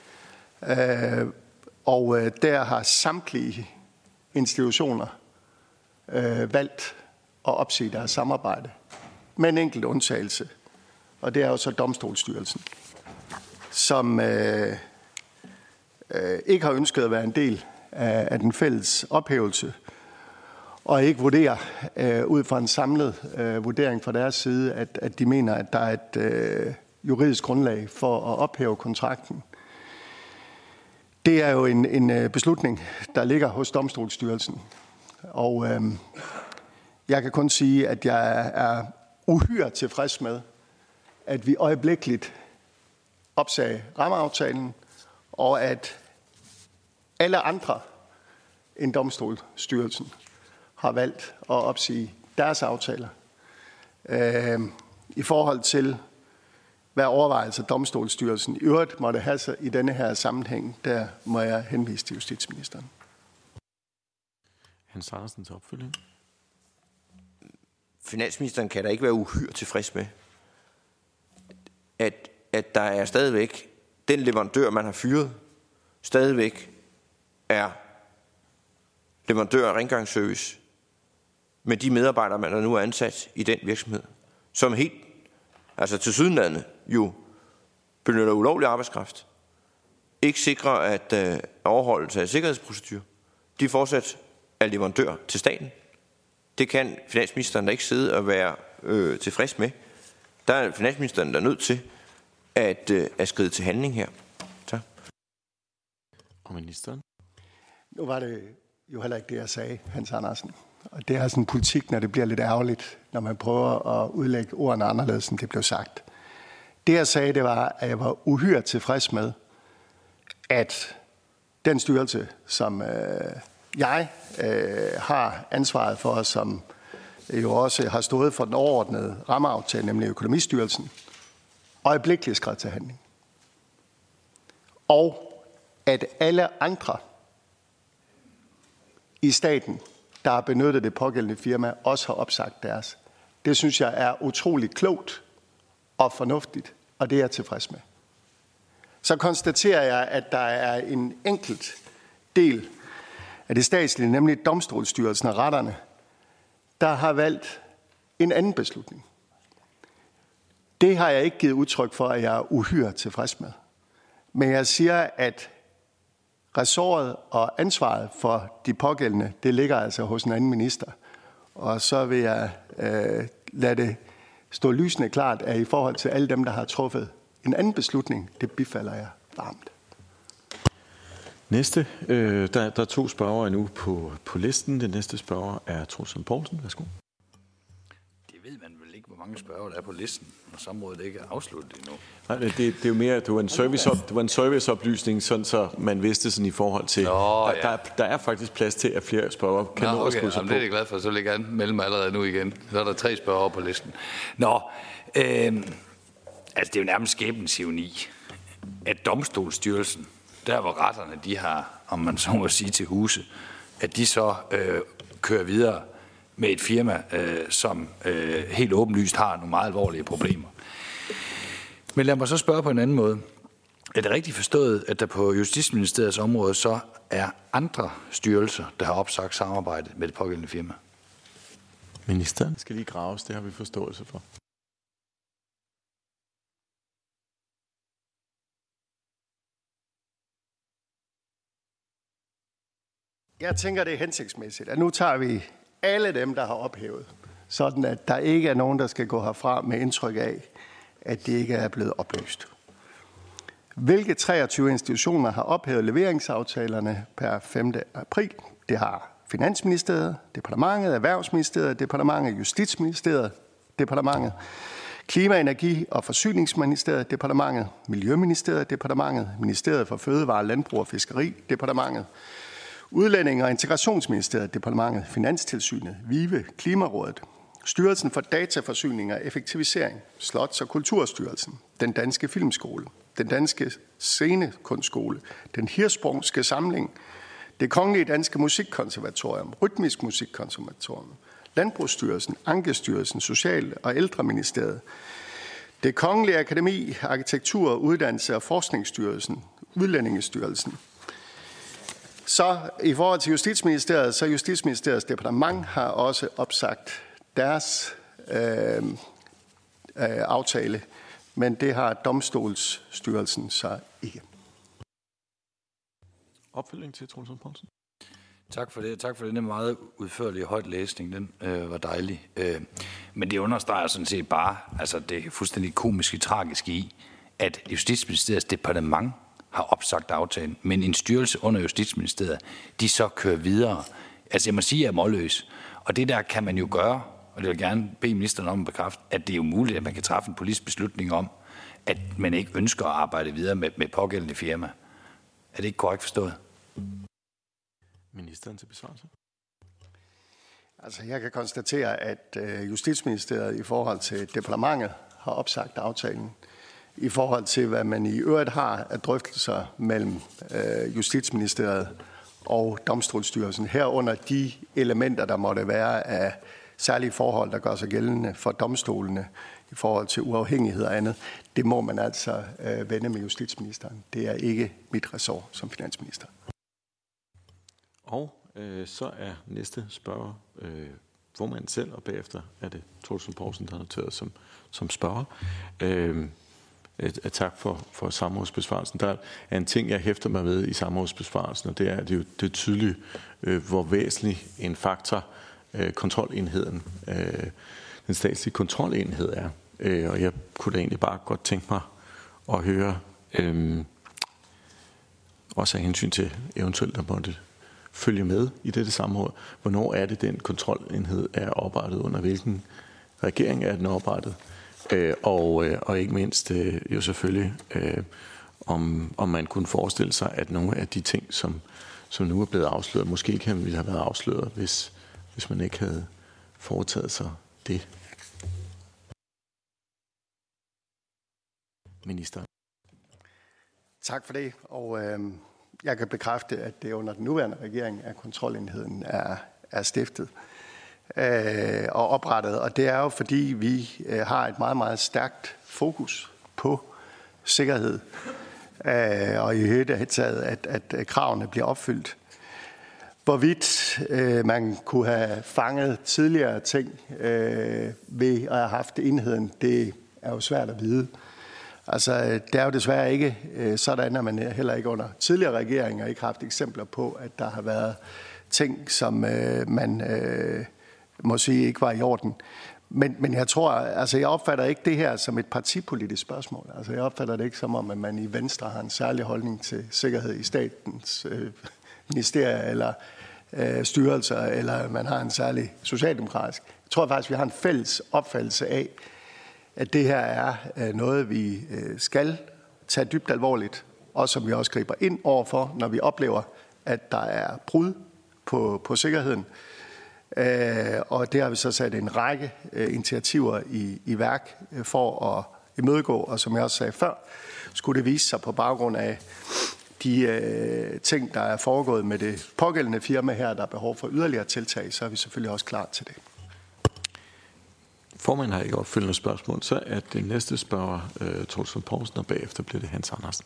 S3: Og der har samtlige institutioner valgt at opsige deres samarbejde med en enkelt undtagelse. Og det er jo så Domstolsstyrelsen, som ikke har ønsket at være en del af den fælles ophævelse, og ikke vurderer ud fra en samlet vurdering fra deres side, at de mener, at der er et juridisk grundlag for at ophæve kontrakten. Det er jo en beslutning, der ligger hos Domstolsstyrelsen, og jeg kan kun sige, at jeg er uhyre tilfreds med, at vi øjeblikkeligt opsagde rammeaftalen, og at alle andre end Domstolsstyrelsen har valgt at opsige deres aftaler. I forhold til, hvad overvejelser Domstolsstyrelsen i øvrigt måtte have sig i denne her sammenhæng, der må jeg henvise til justitsministeren.
S1: Hans Andersen til opfølging.
S2: Finansministeren kan da ikke være uhyre tilfreds med, at der er stadigvæk den leverandør, man har fyret, stadigvæk er leverandør af rengøringsservice med de medarbejdere, man nu er ansat i den virksomhed, som helt, altså tilsyneladende jo benytter ulovlig arbejdskraft, ikke sikrer at overholdelse af sikkerhedsprocedurer. De fortsat er leverandør til staten. Det kan finansministeren da ikke sidde og være tilfreds med. Der er finansministeren der nødt til at skride til handling her. Tak.
S1: Og ministeren?
S3: Nu var det jo heller ikke det, jeg sagde, Hans Andersen. Og det er sådan en politik, når det bliver lidt ærgerligt, når man prøver at udlægge ordene anderledes, end det blev sagt. Det, jeg sagde, det var, at jeg var uhyre tilfreds med, at den styrelse, som jeg har ansvaret for, som jo også har stået for den overordnede rammeaftale, nemlig Økonomistyrelsen, øjeblikkeligt skred til handling. Og at alle andre i staten, der har benyttet det pågældende firma, også har opsagt deres. Det synes jeg er utroligt klogt og fornuftigt, og det er jeg tilfreds med. Så konstaterer jeg, at der er en enkelt del af det statslige, nemlig Domstolsstyrelsen og retterne, der har valgt en anden beslutning. Det har jeg ikke givet udtryk for, at jeg er uhyre tilfreds med. Men jeg siger, at ressortet og ansvaret for de pågældende, det ligger altså hos en anden minister. Og så vil jeg lade det stå lysende klart, at i forhold til alle dem, der har truffet en anden beslutning, det bifalder jeg varmt.
S1: Næste, der er 2 spørgere nu på listen. Den næste spørger er Troels Lund Poulsen. Værsgo.
S4: Det ved man vel ikke, hvor mange spørgere der er på listen, når samrådet ikke er afsluttet endnu.
S1: Nej, det er jo mere, det var en serviceoplysning, sådan så man vidste sådan i forhold til, der er faktisk plads til, at flere spørgere kan nå at skrive sig på.
S4: Det er jeg glad for, så vil jeg gerne melde mig allerede nu igen. Så er der 3 spørgere på listen. Altså det er jo nærmest skæbnens ironi, at Domstolsstyrelsen, der hvor retterne de har, om man så må sige, til huse, at de så kører videre med et firma, som helt åbenlyst har nogle meget alvorlige problemer. Men lad mig så spørge på en anden måde. Er det rigtigt forstået, at der på Justitsministeriets område så er andre styrelser, der har opsagt samarbejdet med det pågældende firma?
S1: Ministeren skal lige graves, det har vi forståelse for.
S3: Jeg tænker, det er hensigtsmæssigt, at nu tager vi alle dem, der har ophævet, sådan at der ikke er nogen, der skal gå herfra med indtryk af, at det ikke er blevet oplyst. Hvilke 23 institutioner har ophævet leveringsaftalerne per 5. april? Det har Finansministeriet, Departementet, Erhvervsministeriet, Departementet, Justitsministeriet, Departementet, Klima-, Energi- og Forsyningsministeriet, Departementet, Miljøministeriet, Departementet, Ministeriet for Fødevare, Landbrug og Fiskeri, Departementet, Udlændinge- og Integrationsministeriet, Departementet, Finanstilsynet, VIVE, Klimarådet, Styrelsen for Dataforsyning og Effektivisering, Slots- og Kulturstyrelsen, Den Danske Filmskole, Den Danske Scenekunstskole, Den Hirschsprungske Samling, Det Kongelige Danske Musikkonservatorium, Rytmisk Musikkonservatorium, Landbrugsstyrelsen, Ankestyrelsen, Social- og Ældreministeriet, Det Kongelige Akademi, Arkitektur, Uddannelse- og Forskningsstyrelsen, Udlændingestyrelsen. Så i forhold til Justitsministeriet, så Justitsministeriets departement har også opsagt deres aftale, men det har Domstolsstyrelsen så ikke.
S1: Opfølging til Troels Lund Poulsen.
S4: Tak for det. Tak for den meget udførlige højt læsning. Den var dejlig. Men det understreger sådan set bare, altså det er fuldstændig komisk tragisk i, at Justitsministeriets departement har opsagt aftalen, men en styrelse under Justitsministeriet, de så kører videre. Altså jeg må sige, at jeg er målløs. Og det der kan man jo gøre, og det vil gerne bede ministeren om at bekræfte, at det er jo muligt, at man kan træffe en politisk beslutning om, at man ikke ønsker at arbejde videre med pågældende firma. Er det ikke korrekt forstået?
S1: Ministeren til besvarelse.
S3: Altså jeg kan konstatere, at Justitsministeriet i forhold til departementet har opsagt aftalen. I forhold til, hvad man i øvrigt har af drøftelser mellem Justitsministeriet og Domstolsstyrelsen, herunder de elementer, der måtte være af særlige forhold, der gør sig gældende for domstolene i forhold til uafhængighed og andet, det må man altså vende med justitsministeren. Det er ikke mit ressort som finansminister.
S1: Og så er næste spørger formanden selv, og bagefter er det Troels Lund Poulsen, der er noteret som spørger. Tak for samrådsbesvarelsen. Der er en ting, jeg hæfter mig ved i samrådsbesvarelsen, og det er, at det er tydeligt, hvor væsentlig en faktor kontrolenheden, den statslige kontrolenhed er. Og jeg kunne da egentlig bare godt tænke mig at høre, også af hensyn til eventuelt, der måtte følge med i dette samråd. Hvornår er det, den kontrolenhed er oprettet, under hvilken regering er den oprettet? Og ikke mindst jo selvfølgelig, om man kunne forestille sig, at nogle af de ting, som nu er blevet afsløret, måske ikke ville have været afsløret, hvis man ikke havde foretaget sig det. Minister.
S3: Tak for det, og jeg kan bekræfte, at det under den nuværende regering, at kontrolenheden er stiftet og oprettet. Og det er jo fordi, vi har et meget, meget stærkt fokus på sikkerhed og i hele taget, at kravene bliver opfyldt. Hvorvidt man kunne have fanget tidligere ting ved at have haft enheden, det er jo svært at vide. Altså, det er jo desværre ikke sådan, at man heller ikke under tidligere regeringer ikke har haft eksempler på, at der har været ting, som man må sige ikke var i orden. Men jeg tror, altså jeg opfatter ikke det her som et partipolitisk spørgsmål. Altså jeg opfatter det ikke som om, at man i Venstre har en særlig holdning til sikkerhed i statens ministerier eller styrelser, eller man har en særlig socialdemokratisk. Jeg tror faktisk, vi har en fælles opfattelse af, at det her er noget, vi skal tage dybt alvorligt, og som vi også griber ind overfor, når vi oplever, at der er brud på sikkerheden. Og det har vi så sat en række initiativer i værk for at imødegå, og som jeg også sagde før, skulle det vise sig på baggrund af de ting, der er foregået med det pågældende firma her, der er behov for yderligere tiltag, så er vi selvfølgelig også klar til det.
S1: Formanden har ikke opfølgende spørgsmål, så er det næste spørger Troels Lund Poulsen, og bagefter bliver det Hans Andersen.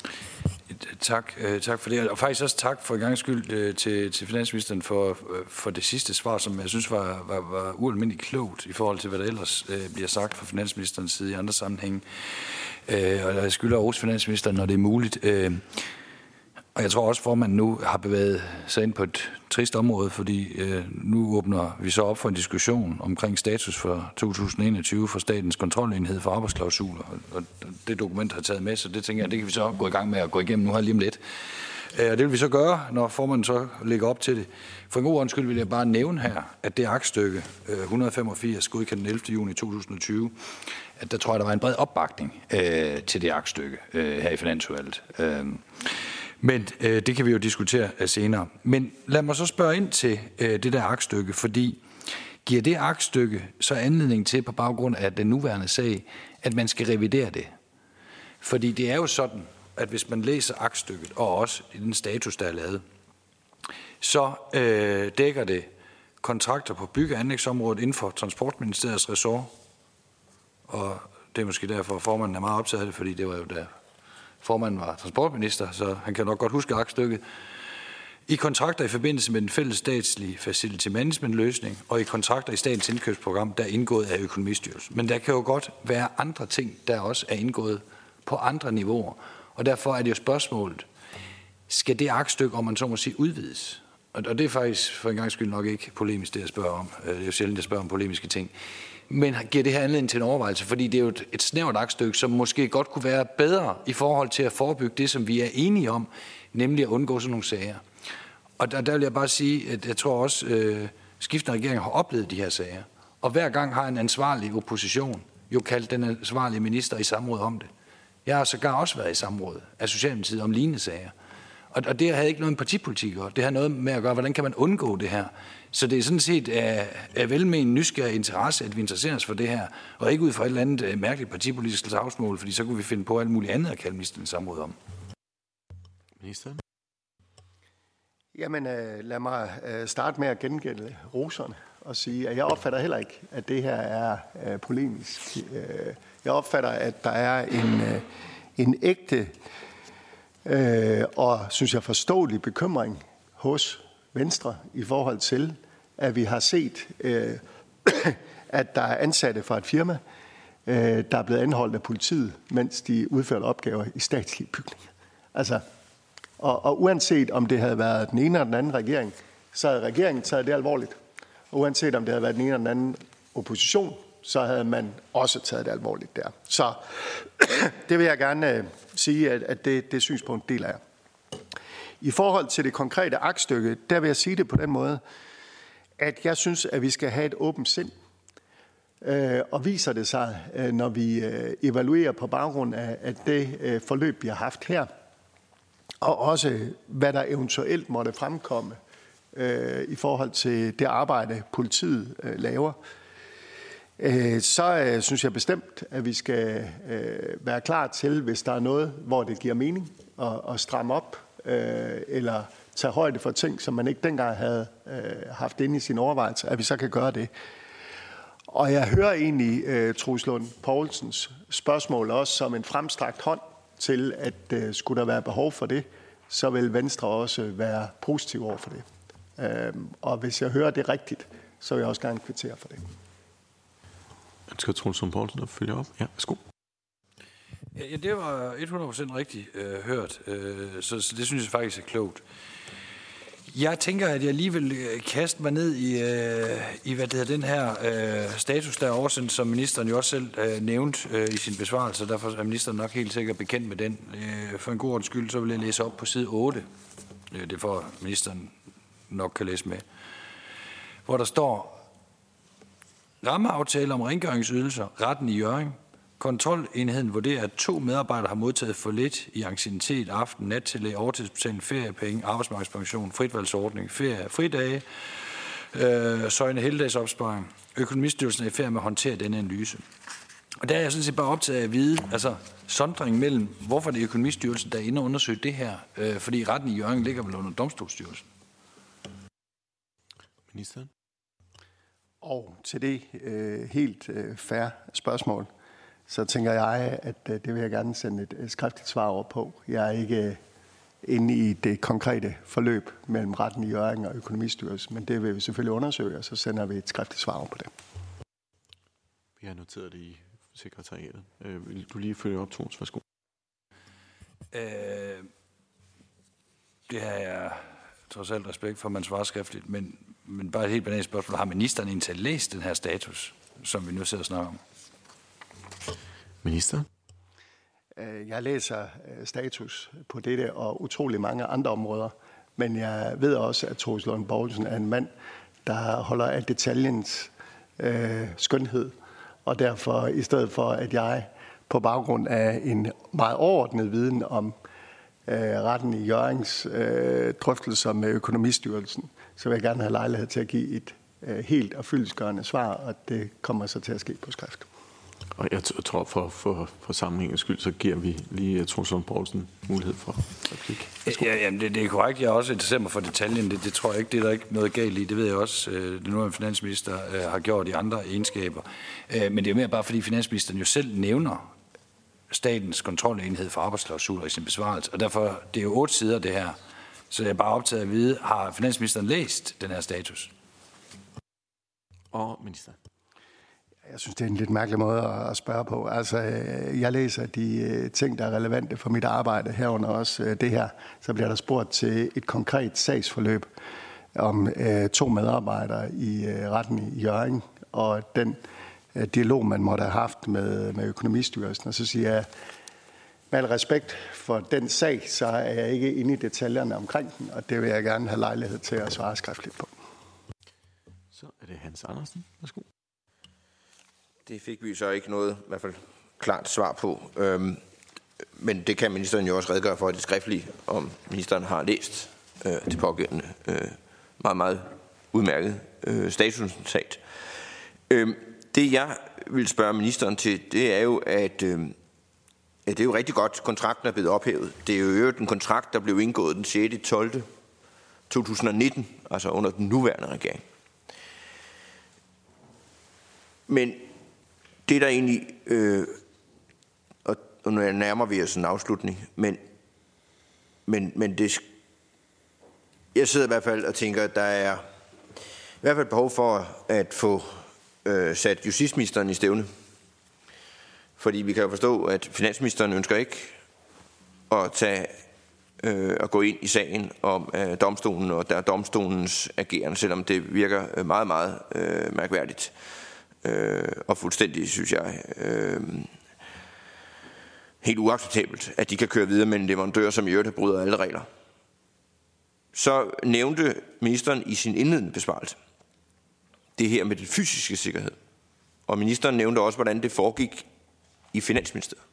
S4: Tak for det, og faktisk også tak for en gang skyld til finansministeren for det sidste svar, som jeg synes var ualmindeligt klogt i forhold til, hvad der ellers bliver sagt fra finansministerens side i andre sammenhænge. Og jeg skylder også finansministeren, når det er muligt. Og jeg tror også, at formanden nu har bevæget sig ind på et trist område, fordi nu åbner vi så op for en diskussion omkring status for 2021 for Statens Kontrolenhed for Arbejdsklausuler. Og det dokument har taget med, så det tænker jeg, det kan vi så gå i gang med at gå igennem nu her lige om lidt. Og det vil vi så gøre, når formanden så lægger op til det. For en god undskyld vil jeg bare nævne her, at det aktstykke 185, godkendt den 11. juni 2020, at der tror jeg, der var en bred opbakning til det aktstykke her i Finansudvalget. Men det kan vi jo diskutere senere. Men lad mig så spørge ind til det der aktstykke, fordi giver det aktstykke så anledning til, på baggrund af den nuværende sag, at man skal revidere det? Fordi det er jo sådan, at hvis man læser aktstykket, og også i den status, der er lavet, så dækker det kontrakter på bygge- og anlægsområdet inden for Transportministeriets ressort. Og det er måske derfor, at formanden er meget optaget af det, fordi det var jo der formanden var transportminister, så han kan nok godt huske aktstykket. I kontrakter i forbindelse med den fælles statslige facility management løsning, og i kontrakter i statens indkøbsprogram, der er indgået af Økonomistyrelsen. Men der kan jo godt være andre ting, der også er indgået på andre niveauer. Og derfor er det jo spørgsmålet, skal det aktstykke, om man så må sige, udvides? Og det er faktisk for en gang skyld nok ikke polemisk, det jeg spørger om. Det er jo sjældent, jeg spørger om polemiske ting. Men giver det her anledning til en overvejelse? Fordi det er jo et snævert aktstykke, som måske godt kunne være bedre i forhold til at forebygge det, som vi er enige om, nemlig at undgå sådan nogle sager. Og der vil jeg bare sige, at jeg tror også, skiftende regeringer har oplevet de her sager. Og hver gang har en ansvarlig opposition jo kaldt den ansvarlige minister i samråd om det. Jeg har sågar også været i samråd af Socialdemokratiet om lignende sager. Og det havde ikke noget med partipolitik at gøre. Det har noget med at gøre, hvordan kan man undgå det her. Så det er sådan set af velmenende nysgerrig interesse, at vi interesserer os for det her, og ikke ud fra et eller andet mærkeligt partipolitisk slagsmål, fordi så kunne vi finde på alt muligt andet at kalde ministeren i samråd om.
S1: Ministeren?
S3: Jamen, lad mig starte med at gengælde roserne og sige, at jeg opfatter heller ikke, at det her er polemisk. Jeg opfatter, at der er en ægte og, synes jeg, forståelig bekymring hos Venstre i forhold til, at vi har set, at der er ansatte fra et firma, der er blevet anholdt af politiet, mens de udførte opgaver i statslige bygninger. Altså, og uanset om det havde været den ene eller den anden regering, så havde regeringen taget det alvorligt. Og uanset om det havde været den ene eller den anden opposition, så havde man også taget det alvorligt der. Så det vil jeg gerne sige, at det synspunkt deler jeg. I forhold til det konkrete aktstykke, der vil jeg sige det på den måde, at jeg synes, at vi skal have et åbent sind. Og viser det sig, når vi evaluerer på baggrund af det forløb, vi har haft her, og også hvad der eventuelt måtte fremkomme i forhold til det arbejde, politiet laver, så synes jeg bestemt, at vi skal være klar til, hvis der er noget, hvor det giver mening at stramme op, eller tage højde for ting, som man ikke dengang havde haft inde i sin overvejelse, at vi så kan gøre det. Og jeg hører egentlig Troels Lund Poulsens spørgsmål også som en fremstrakt hånd til, at skulle der være behov for det, så vil Venstre også være positiv over for det. Og hvis jeg hører det rigtigt, så vil jeg også gerne kvittere for det.
S1: Ønsker Troels Lund Poulsen at følge op? Ja, værsgo.
S4: Ja, det var 100% rigtigt hørt, så det synes jeg faktisk er klogt. Jeg tænker, at jeg lige vil kaste mig ned i hvad det hedder, den her status, der er oversendt, som ministeren jo også selv nævnte i sin besvarelse. Derfor er ministeren nok helt sikkert bekendt med den. For en god ordens skyld, så vil jeg læse op på side 8. Det er for, ministeren nok kan læse med. Hvor der står: rammeaftale om rengøringsydelser, retten i Hjørring. Kontrolenheden vurderer, at 2 medarbejdere har modtaget for lidt i anciennitet, aften, nattillæg, overtidsbetaling, feriepenge, arbejdsmarkedspension, fritvalgsordning, ferie, fridage, søjne heldagsopsparing. Økonomistyrelsen er i færd med at håndtere denne analyse. Og der er jeg sådan set bare optaget af at vide, altså sondringen mellem, hvorfor det er Økonomistyrelsen, der er inde og undersøge det her, fordi retten i Hjørring ligger vel under Domstolsstyrelsen.
S1: Ministeren?
S3: Og til det helt fair spørgsmål, så tænker jeg, at det vil jeg gerne sende et skriftligt svar over på. Jeg er ikke inde i det konkrete forløb mellem retten i Hjørring og Økonomistyrelsen, men det vil vi selvfølgelig undersøge, og så sender vi et skriftligt svar over på det.
S1: Vi har noteret det i sekretariatet. Vil du lige følge op, Troels? Værsgo.
S4: Det har jeg trods alt respekt for, at man svarer skriftligt, men bare et helt banalt spørgsmål. Har ministeren egentlig læst den her status, som vi nu sidder og snakker om?
S1: Minister?
S3: Jeg læser status på dette og utrolig mange andre områder, men jeg ved også, at Troels Lund Poulsen er en mand, der holder af detaljens skønhed, og derfor i stedet for, at jeg på baggrund af en meget overordnet viden om retten i Hjørrings drøftelser med Økonomistyrelsen, så vil jeg gerne have lejlighed til at give et helt og fyldestgørende svar, og det kommer så til at ske på skrift.
S1: Og jeg tror, for sammenhængens skyld, så giver vi lige Troels Lund Poulsen mulighed for replik.
S4: Jamen, det er korrekt. Jeg er også interesseret mig for detaljen. Det tror jeg ikke, det er der ikke noget galt i. Det ved jeg også, det nu en finansminister har gjort i andre egenskaber. Men det er mere bare, fordi finansministeren jo selv nævner statens kontrolenhed for arbejdsklausuler i sin besvarelse. Og derfor, det er jo 8 sider, det her. Så jeg er bare optaget at vide, har finansministeren læst den her status?
S1: Og minister.
S3: Jeg synes, det er en lidt mærkelig måde at spørge på. Altså, jeg læser de ting, der er relevante for mit arbejde, herunder også det her. Så bliver der spurgt til et konkret sagsforløb om 2 medarbejdere i retten i Hjørring, og den dialog, man måtte have haft med Økonomistyrelsen. Og så siger jeg, med al respekt for den sag, så er jeg ikke inde i detaljerne omkring den, og det vil jeg gerne have lejlighed til at svare skriftligt på.
S1: Så er det Hans Andersen. Værsgo.
S2: Det fik vi så ikke noget, i hvert fald klart svar på. Men det kan ministeren jo også redegøre for i det skriftlige, om ministeren har læst det pågældende meget, meget udmærket statusnotat. Det jeg vil spørge ministeren til, det er jo, at det er jo rigtig godt, kontrakten er blevet ophævet. Det er jo en kontrakt, der blev indgået den 6.12.2019, altså under den nuværende regering. Men det der egentlig, og nu nærmer vi os en afslutning, men det, jeg sidder i hvert fald og tænker, at der er i hvert fald behov for at få sat justitsministeren i stævne. Fordi vi kan jo forstå, at finansministeren ønsker ikke at gå ind i sagen om domstolen og der domstolens ageren, selvom det virker meget, meget mærkværdigt. Og fuldstændig, synes jeg, helt uacceptabelt, at de kan køre videre med en leverandør, som i øvrigt bryder alle regler. Så nævnte ministeren i sin indledende besvarelse det her med den fysiske sikkerhed. Og ministeren nævnte også, hvordan det foregik i Finansministeriet.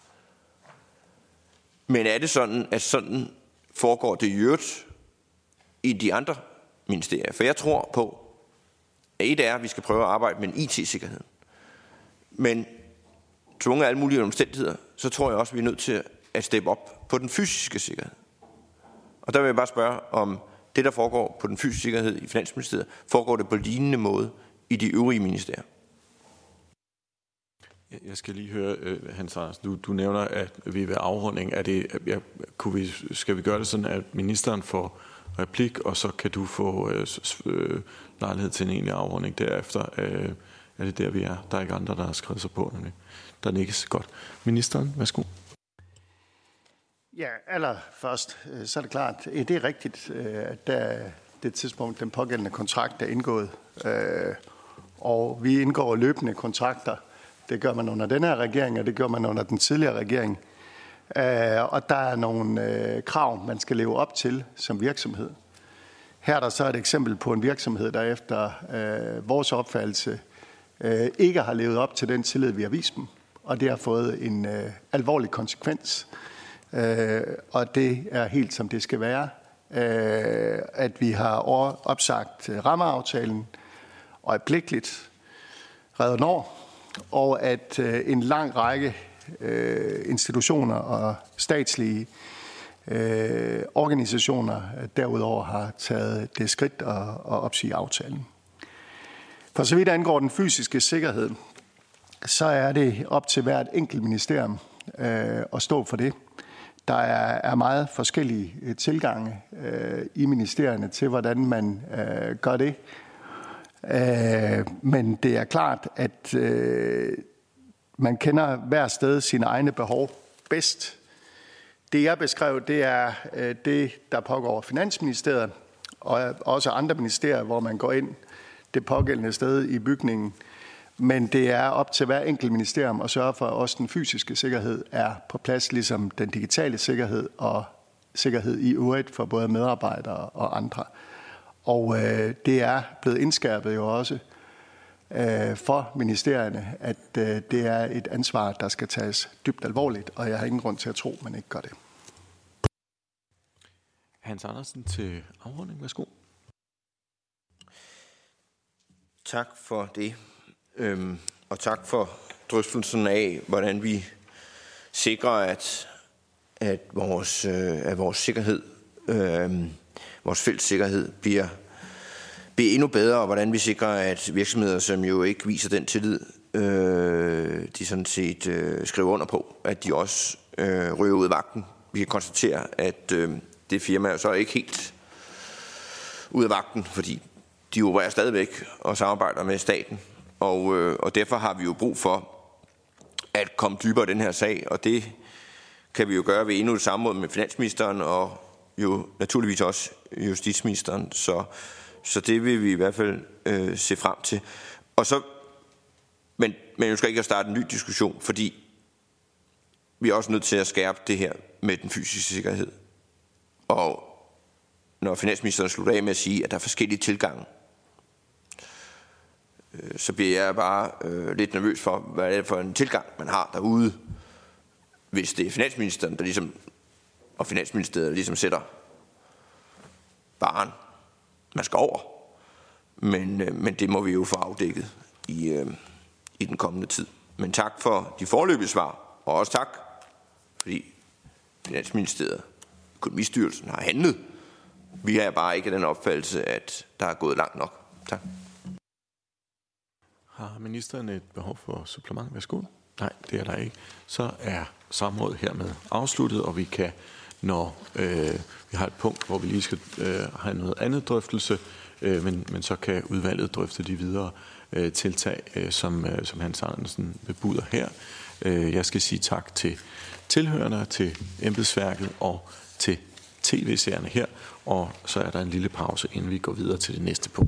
S2: Men er det sådan, at sådan foregår det i øvrigt i de andre ministerier? For jeg tror på, at et er, at vi skal prøve at arbejde med en IT-sikkerhed. Men tvunget af alle mulige omstændigheder, så tror jeg også, at vi er nødt til at steppe op på den fysiske sikkerhed. Og der vil jeg bare spørge, om det, der foregår på den fysiske sikkerhed i Finansministeriet, foregår det på lignende måde i de øvrige ministerier?
S1: Jeg skal lige høre, Hans Andersen, du nævner, at vi ved afrunding, skal vi gøre det sådan, at ministeren får replik, og så kan du få lejlighed til en egentlig afrunding derefter. Er det der, vi er? Der er ikke andre, der har skrevet sig på. Der nikkes godt. Ministeren, værsgo.
S3: Ja, allerførst, så er det klart, det er rigtigt, at der det tidspunkt, den pågældende kontrakt er indgået, og vi indgår løbende kontrakter. Det gør man under den her regering, og det gør man under den tidligere regering. Og der er nogle krav, man skal leve op til som virksomhed. Her er der så et eksempel på en virksomhed, der efter vores opfattelse ikke har levet op til den tillid, vi har vist dem. Og det har fået en alvorlig konsekvens. Og det er helt som det skal være, at vi har opsagt rammeaftalen øjeblikkeligt. Redder Nord og at en lang række institutioner og statslige organisationer derudover har taget det skridt at opsige aftalen. For så vidt angår den fysiske sikkerhed, så er det op til hvert enkelt ministerium at stå for det. Der er meget forskellige tilgange i ministerierne til, hvordan man gør det. Men det er klart, at man kender hver sted sine egne behov bedst. Det jeg beskrev, det er det, der pågår Finansministeriet og også andre ministerier, hvor man går ind det pågældende sted i bygningen. Men det er op til hver enkelt ministerium at sørge for, at også den fysiske sikkerhed er på plads, ligesom den digitale sikkerhed og sikkerhed i øvrigt for både medarbejdere og andre. Og det er blevet indskærpet jo også for ministerierne, at det er et ansvar, der skal tages dybt alvorligt, og jeg har ingen grund til at tro, at man ikke gør det.
S1: Hans Andersen til afrunding. Værsgo.
S2: Tak for det, og tak for drøftelsen af, hvordan vi sikrer, at vores sikkerhed, vores fælles sikkerhed bliver endnu bedre, og hvordan vi sikrer, at virksomheder, som jo ikke viser den tillid, de sådan set skriver under på, at de også ryger ud af vagten. Vi kan konstatere, at det firma er så ikke helt ud af vagten, fordi de opererer stadigvæk og samarbejder med staten, og derfor har vi jo brug for at komme dybere i den her sag, og det kan vi jo gøre ved endnu et samråd med finansministeren og jo naturligvis også justitsministeren, så det vil vi i hvert fald se frem til. Og så, men jeg ønsker ikke at starte en ny diskussion, fordi vi er også nødt til at skærpe det her med den fysiske sikkerhed. Og når finansministeren slutter af med at sige, at der er forskellige tilgange, så bliver jeg bare lidt nervøs for, hvad det er for en tilgang, man har derude, hvis det er finansministeren, der ligesom, og Finansministeriet ligesom sætter barren, man skal over. Men det må vi jo få afdækket i den kommende tid. Men tak for de foreløbige svar, og også tak, fordi Finansministeriet, Økonomistyrelsen har handlet. Vi har bare ikke den opfattelse, at der er gået langt nok. Tak.
S1: Har ministeren et behov for supplement? Værsgo. Nej, det er der ikke. Så er samrådet hermed afsluttet, og vi kan, når vi har et punkt, hvor vi lige skal have noget andet drøftelse, men så kan udvalget drøfte de videre tiltag, som Hans Andersen bebuder her. Jeg skal sige tak til tilhørerne, til embedsværket og til tv-seerne her, og så er der en lille pause, inden vi går videre til det næste punkt.